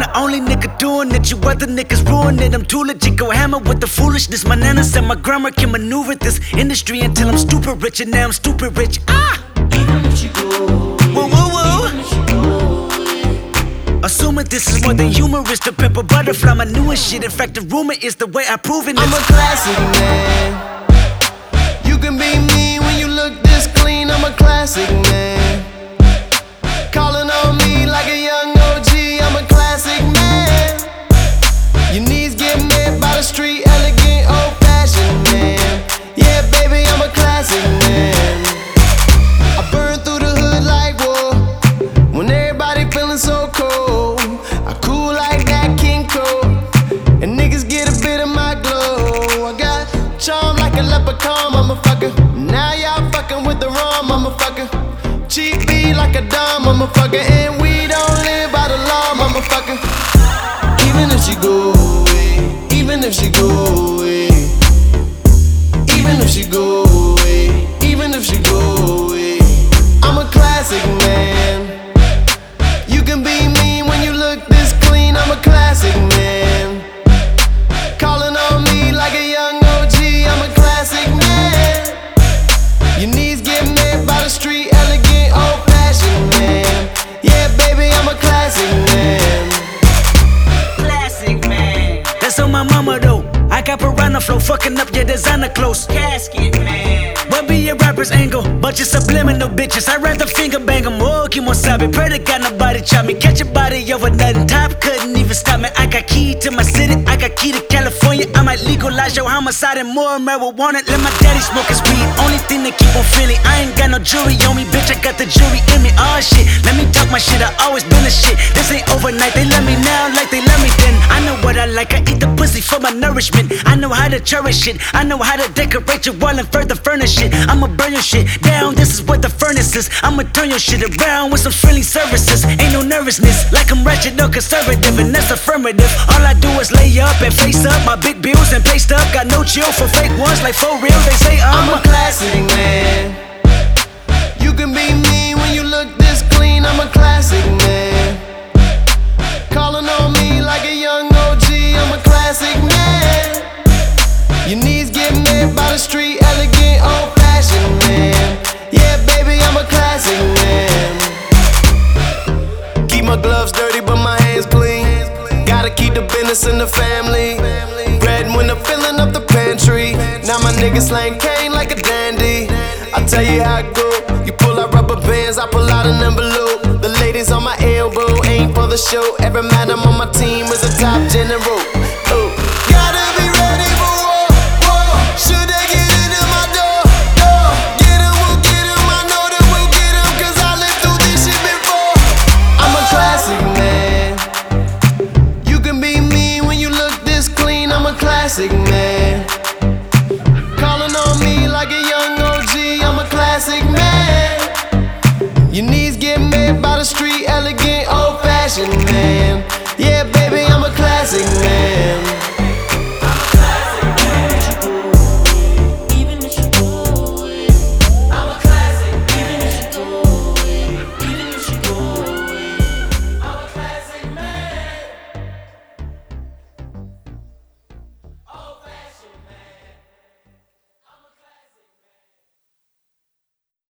the only nigga doing it. You other niggas ruin it. I'm too legit, go hammer with the foolishness. My nana said my grammar can maneuver this industry until I'm stupid rich, and now I'm stupid rich. Even if you go away, Whoa, whoa, whoa. even if you go away. Assuming this is more than humorous, the pepper butterfly, my newest shit. In fact, the rumor is the way I prove it. I'm a classic man. You can be mean when you look this clean. I'm a classic man. Calling on me like a young OG. I'm a classic man. Your knees get made by the street, elegant, old-fashioned man. Yeah, baby, I'm a classic man. I burn through the hood like war. When everybody feeling so cold, I cool like that King Cole. And niggas get a bit of my glow. I got charm like a leprechaun, motherfucker. Now y'all fucking with the wrong motherfucker. Cheap beat like a dumb motherfucker. And we don't live by the law, motherfucker. Even if she go away, even if she go away, even if she go away, even if she go away, I'm a classic man. You can be mean when you look this clean. I'm a classic man. Calling on me like a young OG. I'm a classic man. Your knees get made by the street, elegant, old-fashioned man. Yeah, baby, I'm a classic man. Classic man. That's on my mama though. I got piranha flow, fucking up your designer clothes. Casket man. What be your rapper's angle? Bunch of subliminal bitches. I'd rather finger bang them. Oh, keep on sobbing. Pray to God nobody chop me. Catch your body over nothing. Top couldn't even stop me. I got key to my city. I got key to California. I might legalize your homicide and more marijuana. Let my daddy smoke his weed. Only thing that keep on feeling. I ain't got no jury on me, bitch. I got the jury in me. Oh shit. Let me talk my shit. I always been a shit. This ain't overnight. They love me now like they love me then. I know what I like. I eat the pussy for my nourishment. I know how to cherish it. I know how to decorate your wall and further furnish it. I'ma burn your shit down. This is what the furnace is. I'ma turn your shit around with some friendly services. Ain't no nervousness, like I'm wretched or conservative, and that's affirmative. All I do is lay up and face up my big bills and pay stuff. Got no chill for fake ones, like for real. They say I'm a classic man. You can be mean when you look this clean. I'm a classic man. Calling on me like a young OG. I'm a classic man. Your knees get made by the street, elegant, old-fashioned man. Yeah, baby, I'm a classic man. Keep my gloves dirty, but my hands clean. Gotta keep the business in the family. Bread when I'm filling up the pantry. Now my niggas slang cane like a dandy. I tell you how it go. You pull out rubber bands, I pull out an envelope. The ladies on my elbow ain't for the show. Every madam on my team is a top general. Oh, gotta be ready for war, war. Should they get into my door, door? Get 'em, we'll get 'em. I know that we'll get 'em, 'cause I lived through this shit before. I'm a classic man. You can be mean when you look this clean. I'm a classic man. Calling on me like a young OG. I'm a classic man. Your knees get made by the street, elegant, old-fashioned man. Yeah, baby, I'm a classic man.